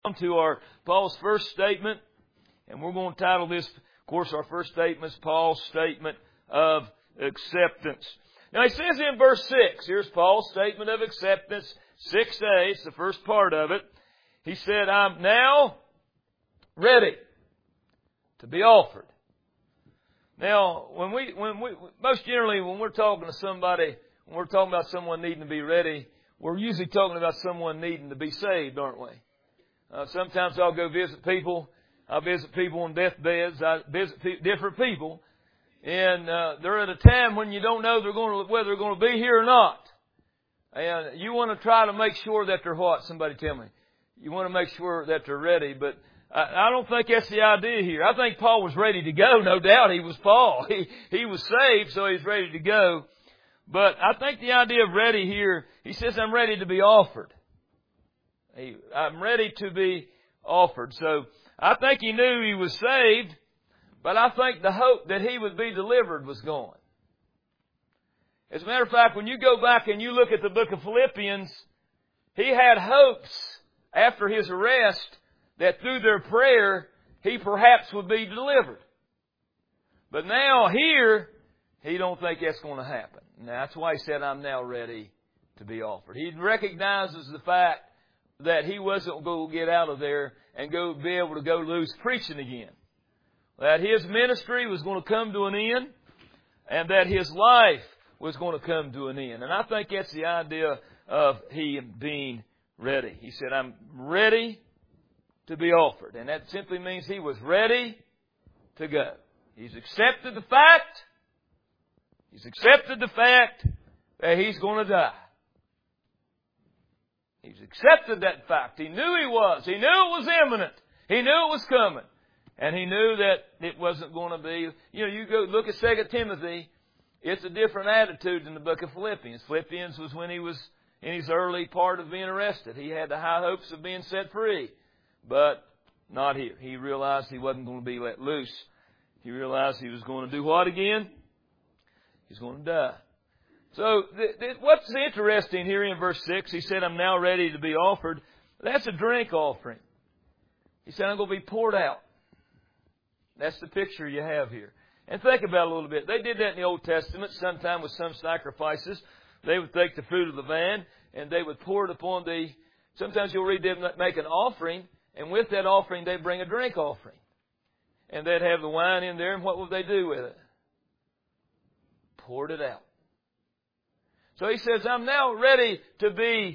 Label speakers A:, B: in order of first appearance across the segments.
A: On to our Paul's first statement, and we're going to title this, of course, our first statement is Paul's statement of acceptance. Now he says in verse 6, here's Paul's statement of acceptance, 6a, it's the first part of it. He said, I'm now ready to be offered. Now, when we most generally, when we're talking to somebody, when we're talking about someone needing to be ready, we're usually talking about someone needing to be saved, aren't we? Sometimes I'll go visit people. I'll visit people on deathbeds. I visit different people. And they're at a time when you don't know whether they're going to be here or not. And you want to try to make sure that they're what? Somebody tell me. You want to make sure that they're ready. But I don't think that's the idea here. I think Paul was ready to go. No doubt he was Paul. He was saved, so he's ready to go. But I think the idea of ready here, he says, I'm ready to be offered. I'm ready to be offered. So I think he knew he was saved, but I think the hope that he would be delivered was gone. As a matter of fact, when you go back and you look at the book of Philippians, he had hopes after his arrest that through their prayer he perhaps would be delivered. But now here, he don't think that's going to happen. And that's why he said, I'm now ready to be offered. He recognizes the fact that he wasn't going to get out of there and be able to go loose preaching again. That his ministry was going to come to an end and that his life was going to come to an end. And I think that's the idea of him being ready. He said, I'm ready to be offered. And that simply means he was ready to go. He's accepted the fact. He's accepted the fact that he's going to die. He's accepted that fact. He knew he was. He knew it was imminent. He knew it was coming. And he knew that it wasn't going to be... you go look at 2 Timothy. It's a different attitude than the book of Philippians. Philippians was when he was in his early part of being arrested. He had the high hopes of being set free. But not here. He realized he wasn't going to be let loose. He realized he was going to do what again? He's going to die. So what's interesting here in verse 6, he said, I'm now ready to be offered. That's a drink offering. He said, I'm going to be poured out. That's the picture you have here. And think about it a little bit. They did that in the Old Testament, sometime with some sacrifices. They would take the fruit of the vine and they would pour it upon sometimes you'll read them make an offering, and with that offering they'd bring a drink offering. And they'd have the wine in there, and what would they do with it? Poured it out. So he says, I'm now ready to be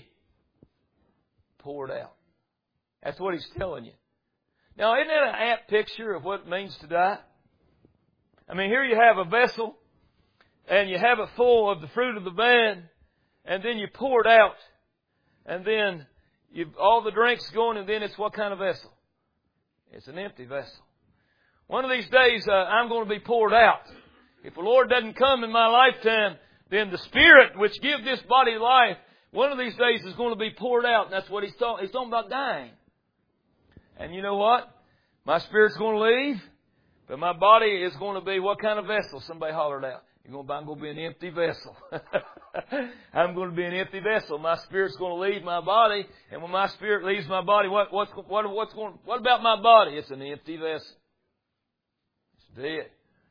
A: poured out. That's what he's telling you. Now, isn't that an apt picture of what it means to die? I mean, here you have a vessel, and you have it full of the fruit of the vine, and then you pour it out, and then all the drink's going, and then it's what kind of vessel? It's an empty vessel. One of these days, I'm going to be poured out. If the Lord doesn't come in my lifetime, then the Spirit which gives this body life, one of these days is going to be poured out. And that's what he's talking. He's talking about dying. And you know what? My spirit's going to leave, but my body is going to be what kind of vessel? Somebody hollered out. I'm going to be an empty vessel. I'm going to be an empty vessel. My spirit's going to leave my body, and when my spirit leaves my body, what about my body? It's an empty vessel. It's dead.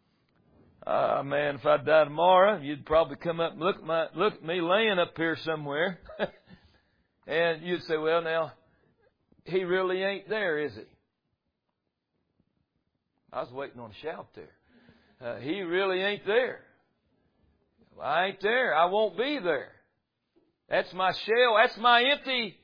A: Man, if I die tomorrow, you'd probably come up and look at me laying up here somewhere. And you'd say, well, now, he really ain't there, is he? I was waiting on a shout there. He really ain't there. Well, I ain't there. I won't be there. That's my shell. That's my empty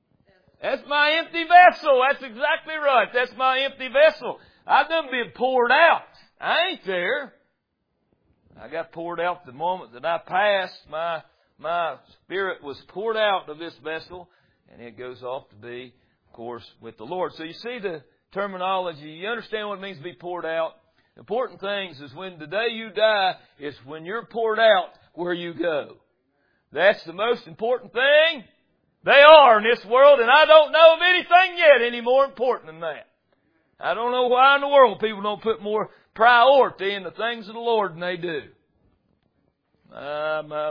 A: vessel. That's exactly right. That's my empty vessel. I've done been poured out. I ain't there. I got poured out the moment that I passed. My spirit was poured out of this vessel, and it goes off to be, of course, with the Lord. So you see the terminology. You understand what it means to be poured out. The important things is when the day you die is when you're poured out where you go. That's the most important thing they are in this world, and I don't know of anything yet any more important than that. I don't know why in the world people don't put more priority in the things of the Lord than they do.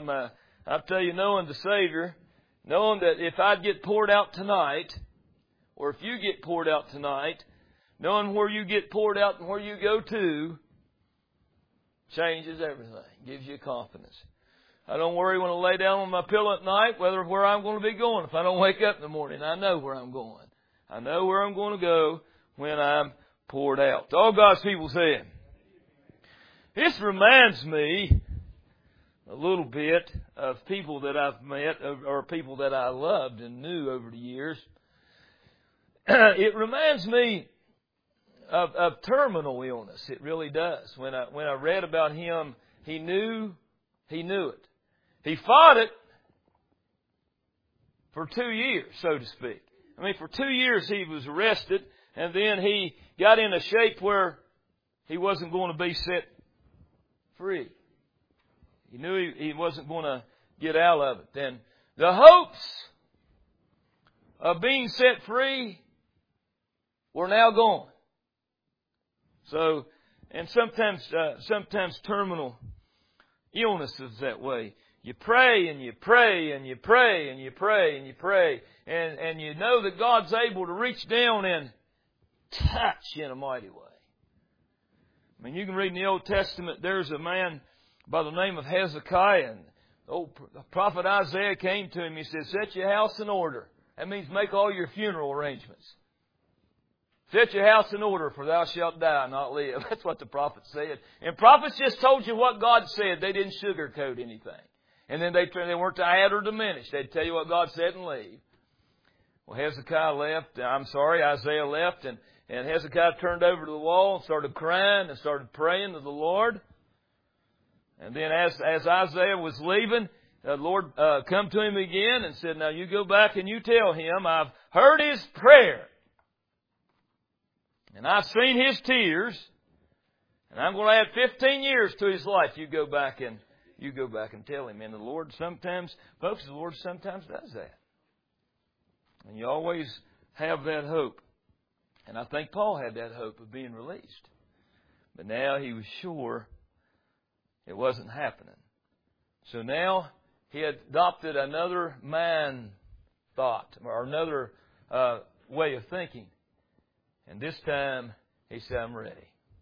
A: I'll tell you, knowing the Savior, knowing that if I'd get poured out tonight, or if you get poured out tonight, knowing where you get poured out and where you go to changes everything. Gives you confidence. I don't worry when I lay down on my pillow at night where I'm going to be going. If I don't wake up in the morning, I know where I'm going. I know where I'm going to go when I'm poured out. All God's people saying. This reminds me a little bit of people that I've met or people that I loved and knew over the years. It reminds me of terminal illness. It really does. When I read about him, he knew it. He fought it for 2 years, so to speak. I mean, for 2 years he was arrested, and then he got in a shape where he wasn't going to be set free. He knew he wasn't going to get out of it. And the hopes of being set free were now gone. So, and sometimes terminal illness is that way. You pray and you pray and you pray and you pray and you pray. And you know that God's able to reach down and touch in a mighty way. I mean, you can read in the Old Testament, there's a man by the name of Hezekiah. And the prophet Isaiah came to him. He said, set your house in order. That means make all your funeral arrangements. Set your house in order, for thou shalt die, not live. That's what the prophet said. And prophets just told you what God said. They didn't sugarcoat anything. And then they weren't to add or diminish. They'd tell you what God said and leave. Well, Isaiah left, and Hezekiah turned over to the wall and started crying and started praying to the Lord. And then as Isaiah was leaving, the Lord come to him again and said, now you go back and you tell him, I've heard his prayer. And I've seen his tears, and I'm going to add 15 years to his life. You go back and tell him. And the Lord sometimes does that. And you always have that hope. And I think Paul had that hope of being released. But now he was sure it wasn't happening. So now he had adopted another mind thought, or another way of thinking. And this time, he said, I'm ready.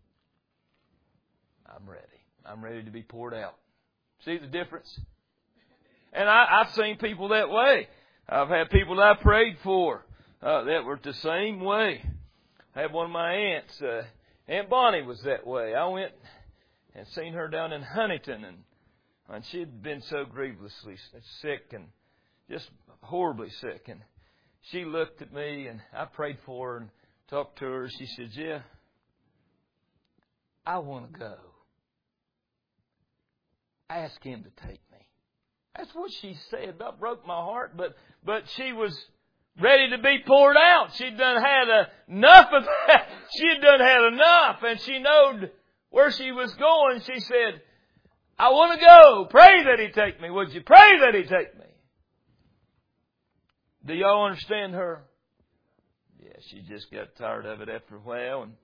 A: I'm ready. I'm ready to be poured out. See the difference? And I've seen people that way. I've had people that I prayed for that were the same way. I had one of my aunts, Aunt Bonnie was that way. I went and seen her down in Huntington, and she had been so grievously sick and just horribly sick. And she looked at me, and I prayed for her and talked to her. She said, yeah, I want to go. Ask him to take me. That's what she said. That broke my heart, but she was ready to be poured out. She'd done had enough of that. She'd done had enough, and she knowed where she was going. She said, I want to go. Pray that he take me. Would you pray that he take me? Do y'all understand her? Yeah, she just got tired of it after a while, and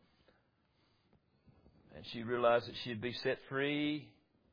A: she realized that she'd be set free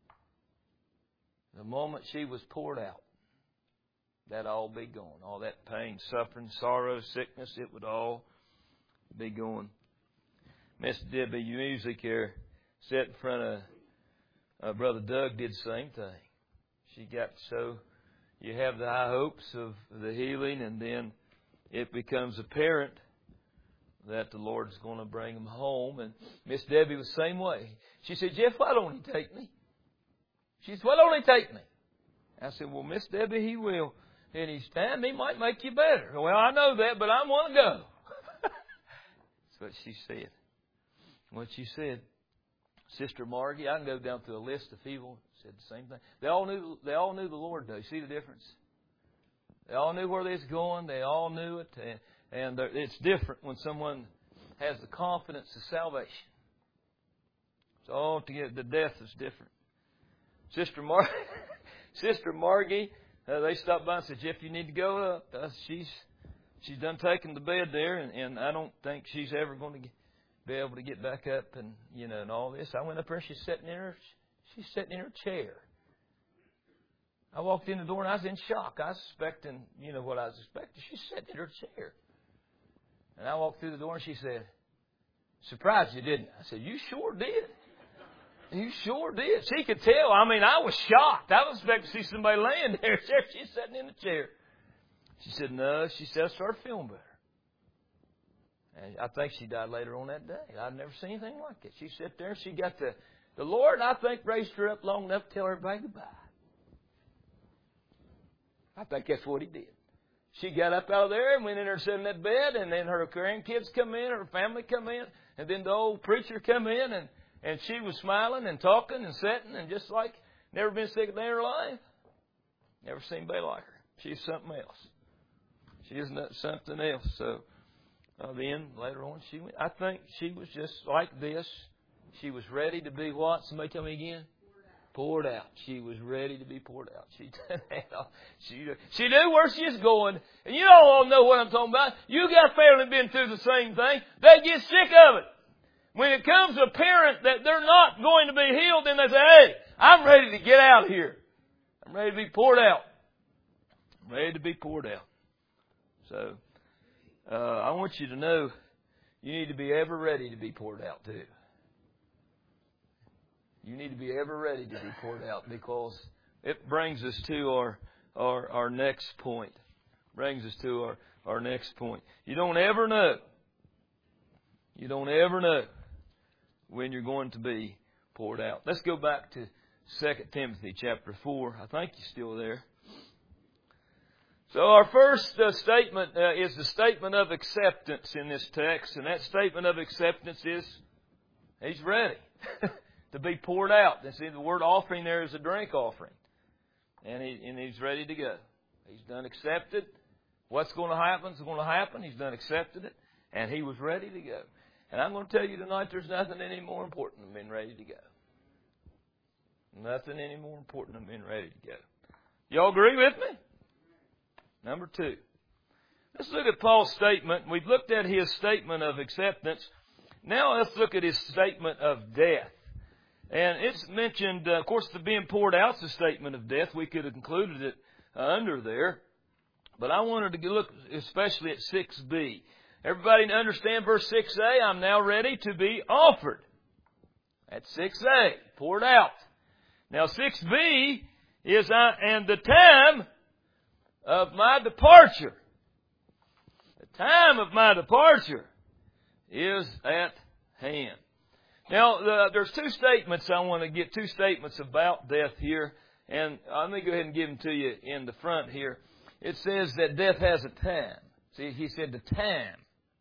A: the moment she was poured out. That'd all be gone. All that pain, suffering, sorrow, sickness, it would all be gone. Miss Debbie Music here sat in front of Brother Doug, did the same thing. She got so, you have the high hopes of the healing, and then it becomes apparent that the Lord's going to bring them home. And Miss Debbie was the same way. She said, Jeff, why don't he take me? She said, why don't he take me? I said, well, Miss Debbie, he will. In his time, he might make you better. Well, I know that, but I want to go. That's what she said. What she said, Sister Margie, I can go down through a list of people said the same thing. They all knew the Lord, though. See the difference? They all knew where they was going. They all knew it. And it's different when someone has the confidence of salvation. It's all together. The death is different. Sister Margie, they stopped by and said, Jeff, you need to go up. She's done taken the bed there, and I don't think she's ever going to be able to get back up and all this. I went up there, she's sitting in her chair. I walked in the door and I was in shock. I was expecting, what I was expecting. She's sitting in her chair. And I walked through the door and she said, "Surprised you, didn't I?" I said, "You sure did. You sure did." She could tell. I mean, I was shocked. I was expecting to see somebody laying there. She's sitting in the chair. She said, "No." She said, "I started feeling better." And I think she died later on that day. I'd never seen anything like it. She sat there and she got the Lord, I think, raised her up long enough to tell everybody goodbye. I think that's what He did. She got up out of there and went in there and sat in that bed, and then her grandkids come in, her family come in, and then the old preacher come in, and she was smiling and talking and sitting and just like never been sick a day in her life. Never seen anybody like her. She's something else. She is something else. So then later on she went. I think she was just like this. She was ready to be what? Somebody tell me again. Poured out. She was ready to be poured out. She knew where she was going. And you all know what I'm talking about. You got family been through the same thing. They get sick of it. When it comes to a parent that they're not going to be healed, then they say, "Hey, I'm ready to get out of here. I'm ready to be poured out. I'm ready to be poured out." So, I want you to know you need to be ever ready to be poured out too. You need to be ever ready to be poured out, because it brings us to our next point. Brings us to our next point. You don't ever know. You don't ever know when you're going to be poured out. Let's go back to 2 Timothy chapter 4. I think you're still there. So our first statement is the statement of acceptance in this text. And that statement of acceptance is He's ready to be poured out. And see, the word offering there is a drink offering. And He's ready to go. He's done accepted. What's going to happen is going to happen. He's done accepted it. And He was ready to go. And I'm going to tell you tonight, there's nothing any more important than being ready to go. Nothing any more important than being ready to go. Y'all agree with me? Number 2. Let's look at Paul's statement. We've looked at his statement of acceptance. Now let's look at his statement of death. And it's mentioned, of course, the being poured out is a statement of death. We could have included it under there. But I wanted to look especially at 6b. Everybody understand verse 6a? I'm now ready to be offered. That's 6a, poured out. Now 6b is, and the time of my departure. The time of my departure is at hand. Now, there's two statements I want to get, two statements about death here. And let me go ahead and give them to you in the front here. It says that death has a time. See, he said the time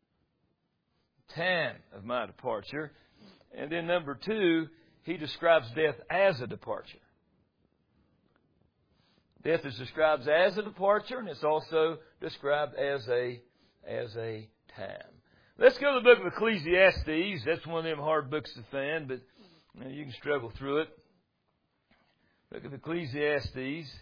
A: of my departure. And then number 2, he describes death as a departure. Death is described as a departure, and it's also described as a time. Let's go to the book of Ecclesiastes. That's one of them hard books to find, but you can struggle through it. Look at Ecclesiastes. It's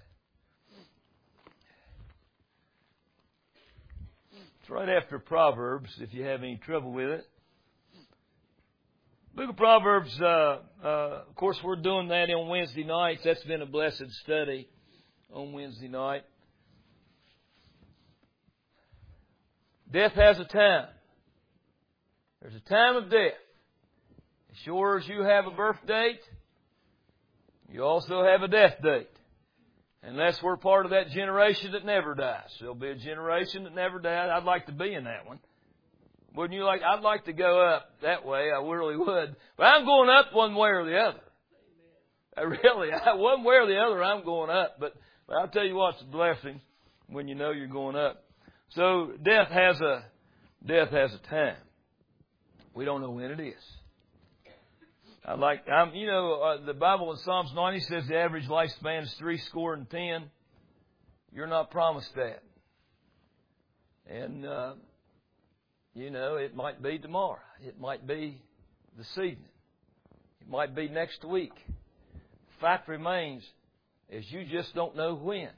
A: right after Proverbs, if you have any trouble with it. Book of Proverbs, of course, we're doing that on Wednesday nights. That's been a blessed study on Wednesday night. Death has a time. There's a time of death. As sure as you have a birth date, you also have a death date. Unless we're part of that generation that never dies. There'll be a generation that never dies. I'd like to be in that one. Wouldn't you like? I'd like to go up that way. I really would. But I'm going up one way or the other. One way or the other, I'm going up. But I'll tell you what, it's a blessing when you know you're going up. So death has a time. We don't know when it is. The Bible in Psalms 90 says the average lifespan is 70. You're not promised that. And, it might be tomorrow. It might be this evening. It might be next week. The fact remains is you just don't know when.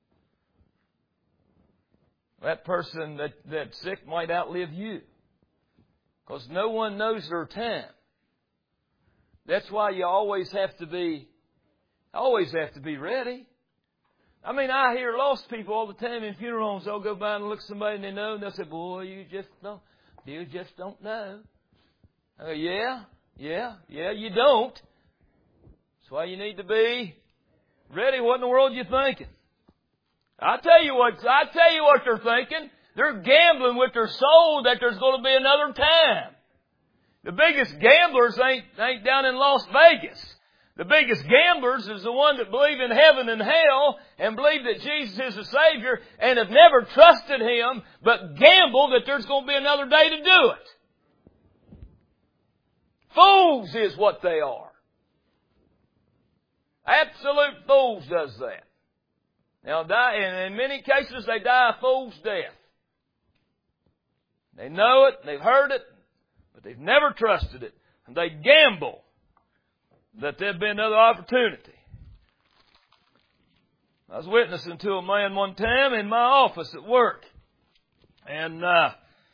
A: That person that's sick might outlive you. Because no one knows their time. That's why you always have to be ready. I mean, I hear lost people all the time in funeral homes. They'll go by and look at somebody and they know, and they'll say, "Boy, you just don't You just don't know. I go, yeah, you don't. That's why you need to be ready. What in the world are you thinking? I tell you what they're thinking. They're gambling with their soul that there's going to be another time. The biggest gamblers ain't down in Las Vegas. The biggest gamblers is the one that believe in heaven and hell and believe that Jesus is the Savior and have never trusted Him, but gamble that there's going to be another day to do it. Fools is what they are. Absolute fools does that. Now, and in many cases, they die a fool's death. They know it, they've heard it, but they've never trusted it. And they gamble that there'd be another opportunity. I was witnessing to a man one time in my office at work. And I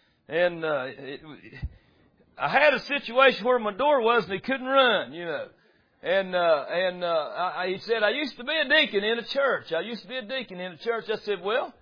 A: had a situation where my door was and he couldn't run, you know. He said, I used to be a deacon in a church. I said, well,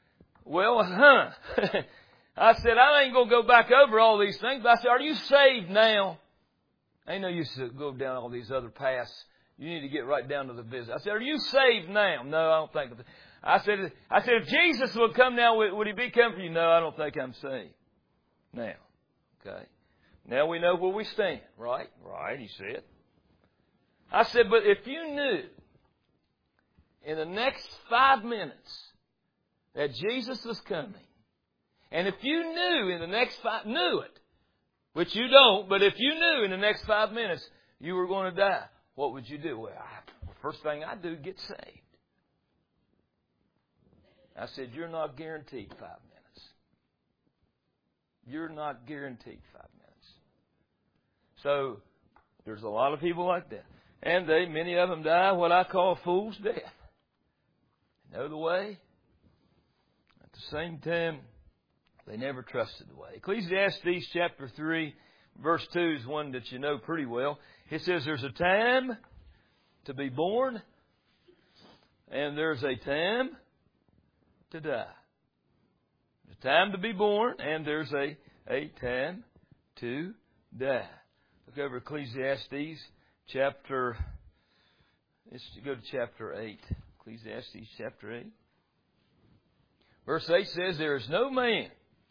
A: I said, I ain't going to go back over all these things. But I said, are you saved now? Ain't no use to go down all these other paths. You need to get right down to the business. I said, are you saved now? No, I don't think. I said, if Jesus would come now, would He be coming for you? No, I don't think I'm saved. Now, okay. Now we know where we stand, right? Right, he said. I said, but if you knew in the next 5 minutes that Jesus was coming, and if you knew in the next knew it, which you don't, but if you knew in the next 5 minutes you were going to die, what would you do? Well, first thing I'd do, get saved. I said, you're not guaranteed 5 minutes. You're not guaranteed 5 minutes. So, there's a lot of people like that. And many of them die what I call a fool's death. They know the way. At the same time, they never trusted the way. Ecclesiastes chapter 3, verse 2 is one that you know pretty well. It says there's a time to be born and there's a time to die. There's a time to be born and there's a time to die. Look over Ecclesiastes chapter, let's go to chapter 8. Ecclesiastes chapter 8. Verse 8 says, there is no man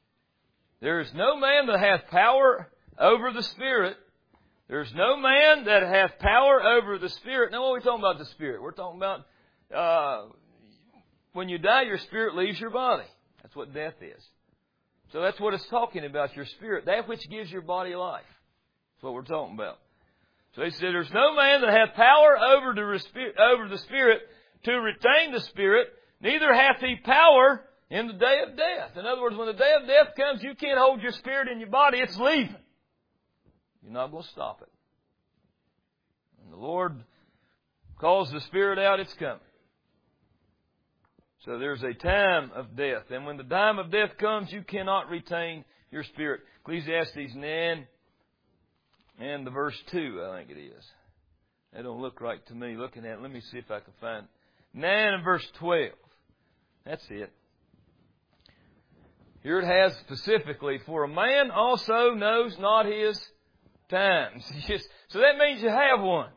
A: that hath power over the Spirit. There's no man that hath power over the Spirit. Now, what are we talking about the Spirit? We're talking about when you die, your spirit leaves your body. That's what death is. So that's what it's talking about, your spirit. That which gives your body life. That's what we're talking about. So he said, there's no man that hath power over the Spirit to retain the Spirit, neither hath he power in the day of death. In other words, when the day of death comes, you can't hold your spirit in your body. It's leaving. You're not going to stop it. When the Lord calls the spirit out, it's coming. So there's a time of death. And when the time of death comes, you cannot retain your spirit. Ecclesiastes 9 and the verse 2, I think it is. That don't look right to me looking at it. Let me see if I can find it. 9 and verse 12. That's it. Here it has specifically, for a man also knows not his times. So that means you have one.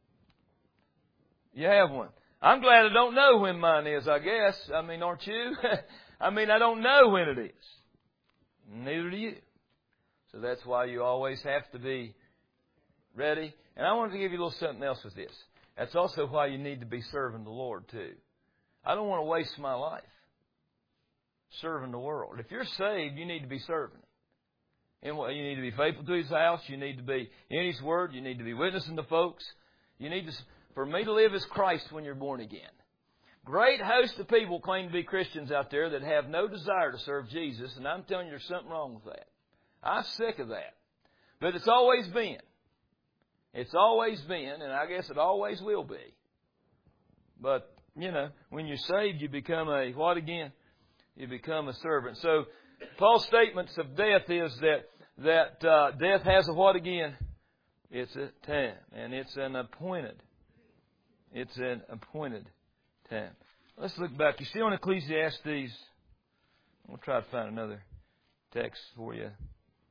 A: You have one. I'm glad I don't know when mine is, I guess. I mean, aren't you? I don't know when it is. Neither do you. So that's why you always have to be ready. And I wanted to give you a little something else with this. That's also why you need to be serving the Lord too. I don't want to waste my life serving the world. If you're saved, you need to be serving Him. And you need to be faithful to His house. You need to be in His Word. You need to be witnessing to folks. You need to, for me to live as Christ when you're born again. Great host of people claim to be Christians out there that have no desire to serve Jesus, and I'm telling you there's something wrong with that. I'm sick of that. But it's always been. It's always been, and I guess it always will be. But, when you're saved, you become a, what again? You become a servant. So, Paul's statements of death is that death has a what again? It's a time. And it's an appointed. It's an appointed time. Let's look back. You still in Ecclesiastes. I'm going to try to find another text for you.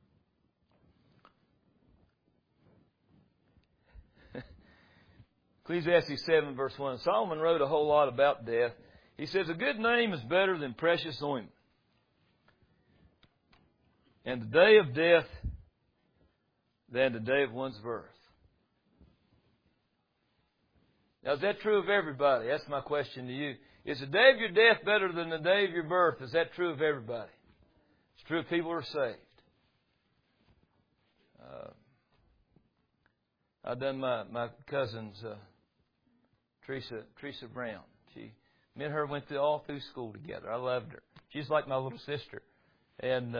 A: Ecclesiastes 7 verse 1. Solomon wrote a whole lot about death. He says, a good name is better than precious ointment. And the day of death than the day of one's birth. Now, is that true of everybody? That's my question to you. Is the day of your death better than the day of your birth? Is that true of everybody? It's true if people are saved. I've done my cousin's Teresa Brown. Me and her went all through school together. I loved her. She's like my little sister. And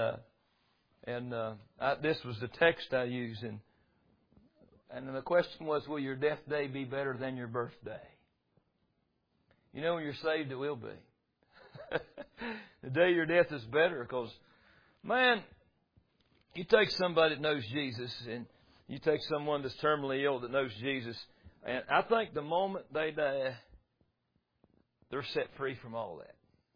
A: this was the text I used. And the question was, will your death day be better than your birthday? You know, when you're saved, it will be. The day of your death is better because, man, you take somebody that knows Jesus and you take someone that's terminally ill that knows Jesus, and I think the moment they die, they're set free from all that.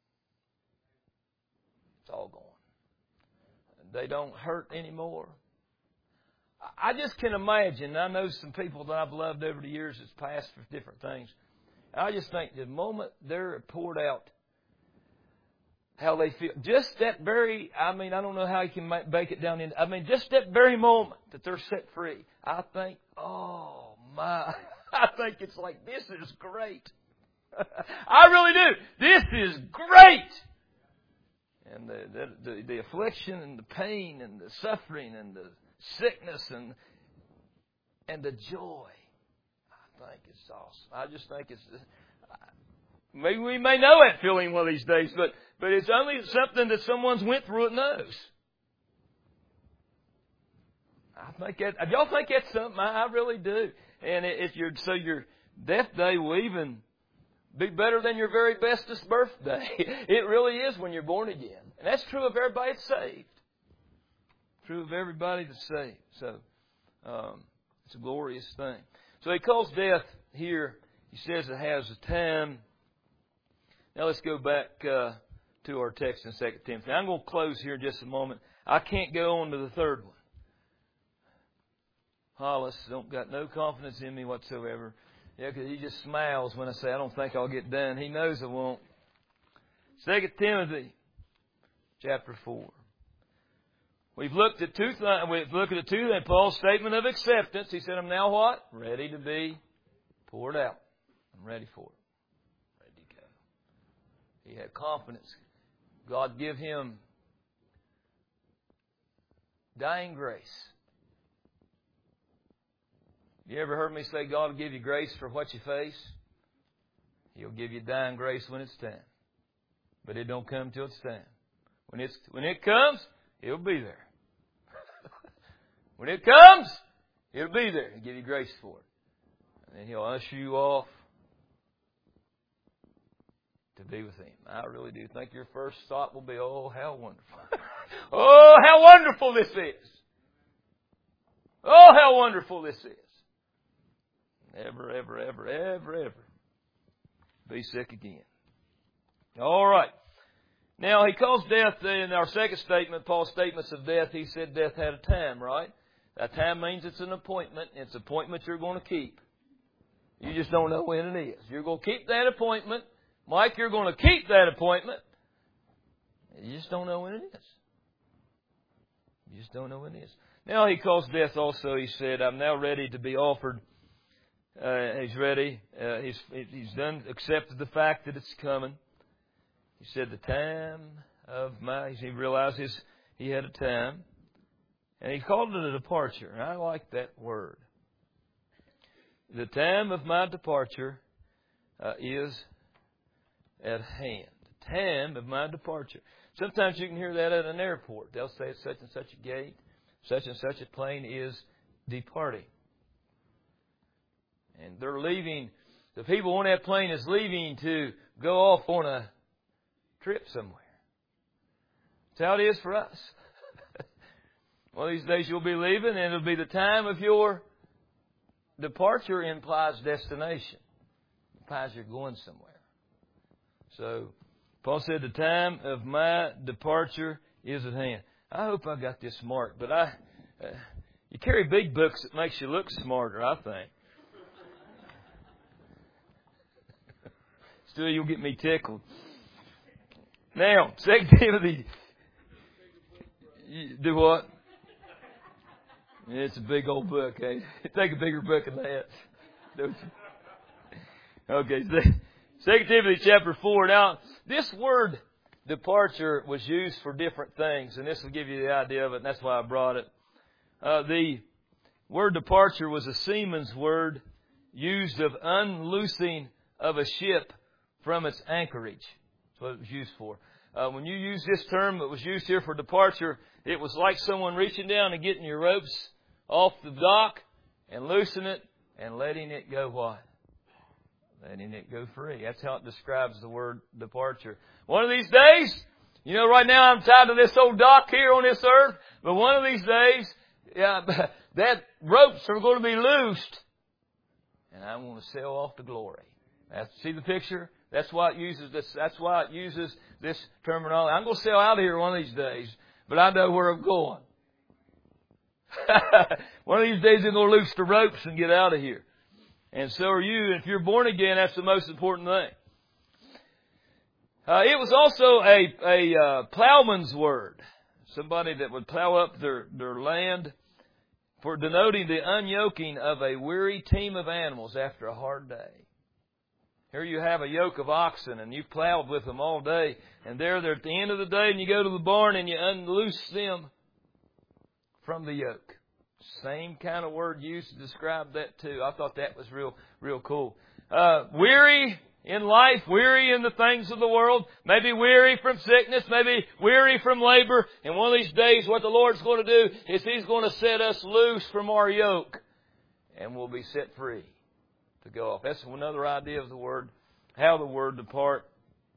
A: It's all gone. They don't hurt anymore. I just can imagine. I know some people that I've loved over the years that's passed for different things. I just think the moment they're poured out, how they feel. Just that very, I don't know how you can bake it down just that very moment that they're set free. I think, oh my, I think it's like, this is great. I really do. This is great. And the affliction and the pain and the suffering and the sickness and the joy, I think it's awesome. I just think it's, maybe we may know that feeling one of these days, but it's only something that someone's went through it knows. I think that, y'all think that's something? I really do. And your death day will even be better than your very bestest birthday. It really is when you're born again. And that's true of everybody that's saved. True of everybody that's saved. So, it's a glorious thing. So he calls death here, he says it has a time. Now let's go back to our text in 2 Timothy. I'm going to close here in just a moment. I can't go on to the third one. Hollis don't got no confidence in me whatsoever. Yeah, because he just smiles when I say I don't think I'll get done. He knows I won't. 2 Timothy chapter 4. We've looked at two things. We've looked at two things. Paul's statement of acceptance. He said, I'm now what? Ready to be poured out. I'm ready for it. Ready to go. He had confidence. God give him dying grace. You ever heard me say God will give you grace for what you face? He'll give you dying grace when it's time. But it don't come till it's time. When it comes, He'll be there. When it comes, He'll be there and give you grace for it. And then He'll usher you off to be with Him. I really do think your first thought will be, oh, how wonderful. Oh, how wonderful this is. Oh, how wonderful this is. Ever, ever, ever, ever, ever be sick again. All right. Now, he calls death, in our second statement, Paul's statements of death, he said death had a time, right? That time means it's an appointment. It's an appointment you're going to keep. You just don't know when it is. You're going to keep that appointment. Mike, you're going to keep that appointment. You just don't know when it is. You just don't know when it is. Now, he calls death also, he said, I'm now ready to be offered. He's ready. He's done, accepted the fact that it's coming. He said the time of he realized he had a time. And he called it a departure. And I like that word. The time of my departure is at hand. The time of my departure. Sometimes you can hear that at an airport. They'll say it's such and such a gate, such and such a plane is departing. And they're leaving. The people on that plane is leaving to go off on a trip somewhere. That's how it is for us. One of these days you'll be leaving, and it'll be the time of your departure implies destination. It implies you're going somewhere. So, Paul said the time of my departure is at hand. I hope I got this marked, but you carry big books that makes you look smarter, I think. still you'll get me tickled. Now, 2 Timothy. Do what? It's a big old book, eh? Take a bigger book than that. Don't you? Okay, 2 Timothy chapter 4. Now, this word departure was used for different things, and this will give you the idea of it, and that's why I brought it. The word departure was a seaman's word used of unloosing of a ship from its anchorage. That's what it was used for. When you use this term, it was used here for departure, it was like someone reaching down and getting your ropes off the dock and loosening it and letting it go what? Letting it go free. That's how it describes the word departure. One of these days, you know, right now I'm tied to this old dock here on this earth, but one of these days, that ropes are going to be loosed, and I want to sail off to glory. See the picture? That's why it uses this. That's why it uses this terminology. I'm going to sail out of here one of these days, but I know where I'm going. One of these days, I'm going to loose the ropes and get out of here. And so are you. And if you're born again, that's the most important thing. It was also a plowman's word. Somebody that would plow up their land, for denoting the unyoking of a weary team of animals after a hard day. Here you have a yoke of oxen, and you've plowed with them all day, and they're at the end of the day, and you go to the barn and you unloose them from the yoke. Same kind of word used to describe that too. I thought that was real cool. Weary in life, weary in the things of the world, maybe weary from sickness, maybe weary from labor. And one of these days what the Lord's going to do is He's going to set us loose from our yoke, and we'll be set free to go off. That's another idea of the word, how the word depart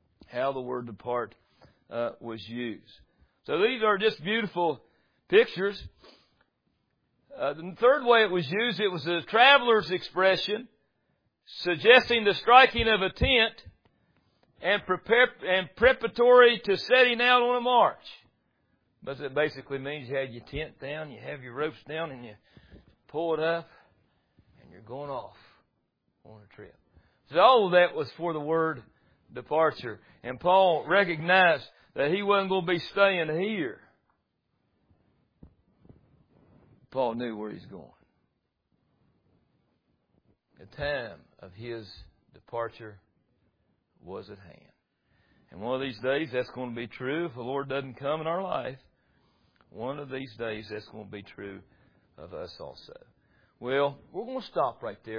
A: was used. So these are just beautiful pictures. The third way it was used, it was a traveler's expression, suggesting the striking of a tent and preparatory to setting out on a march. But it basically means you have your tent down, you have your ropes down, and you pull it up, and you're going off on a trip. So all of that was for the word departure. And Paul recognized that he wasn't going to be staying here. Paul knew where he's going. The time of his departure was at hand. And one of these days that's going to be true if the Lord doesn't come in our life. One of these days that's going to be true of us also. Well, we're going to stop right there.